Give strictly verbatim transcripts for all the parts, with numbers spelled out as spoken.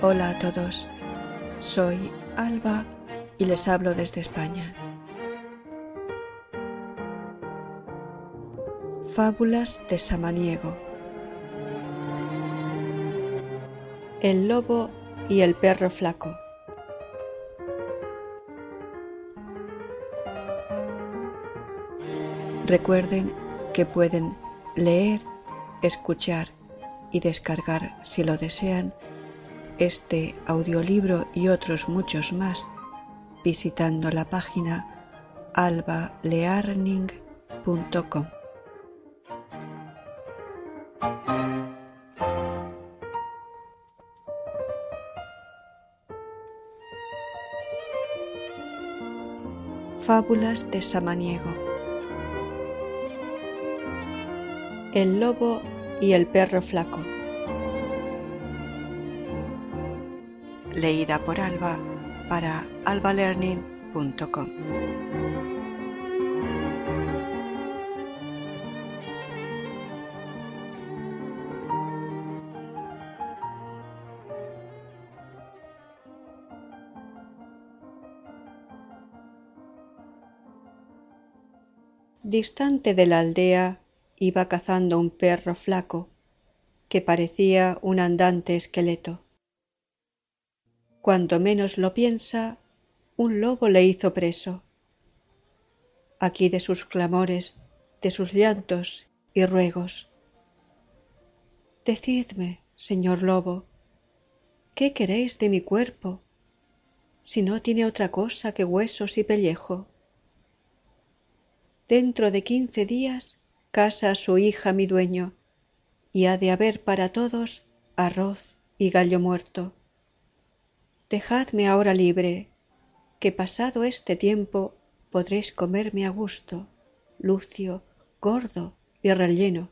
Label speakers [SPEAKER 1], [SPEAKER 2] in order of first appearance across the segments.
[SPEAKER 1] Hola a todos, soy Alba y les hablo desde España. Fábulas de Samaniego. El lobo y el perro flaco. Recuerden que pueden leer, escuchar y descargar, si lo desean, este audiolibro y otros muchos más visitando la página alba learning punto com. Fábulas de Samaniego. El lobo y el perro flaco. Leída por Alba para alba learning punto com. Distante de la aldea iba cazando un perro flaco que parecía un andante esqueleto. Cuando menos lo piensa, un lobo le hizo preso. Aquí de sus clamores, de sus llantos y ruegos. Decidme, señor lobo, ¿qué queréis de mi cuerpo, si no tiene otra cosa que huesos y pellejo? Dentro de quince días casa a su hija mi dueño, y ha de haber para todos arroz y gallo muerto. Dejadme ahora libre, que pasado este tiempo podréis comerme a gusto, lucio, gordo y relleno.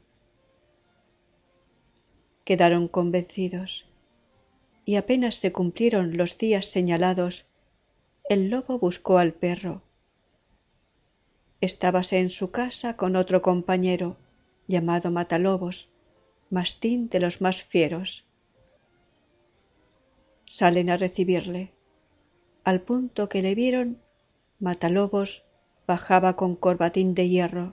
[SPEAKER 1] Quedaron convencidos, y apenas se cumplieron los días señalados, el lobo buscó al perro. Estábase en su casa con otro compañero, llamado Matalobos, mastín de los más fieros. Salen a recibirle. Al punto que le vieron, Matalobos bajaba con corbatín de hierro.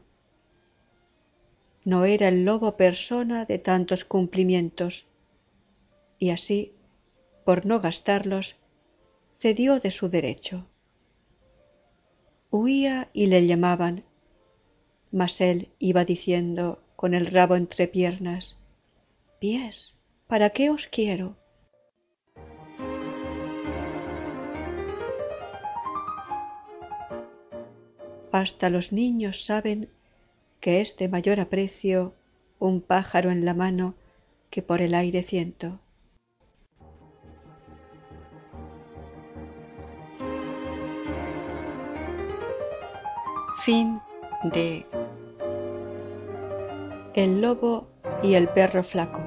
[SPEAKER 1] No era el lobo persona de tantos cumplimientos, y así, por no gastarlos, cedió de su derecho. Huía y le llamaban, mas él iba diciendo con el rabo entre piernas: «Pies, ¿para qué os quiero?» Hasta los niños saben que es de mayor aprecio un pájaro en la mano que por el aire ciento. Fin de El lobo y el perro flaco.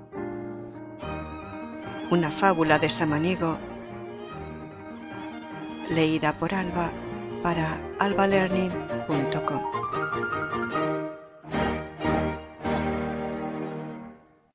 [SPEAKER 1] Una fábula de Samaniego, leída por Alba para alba learning punto com.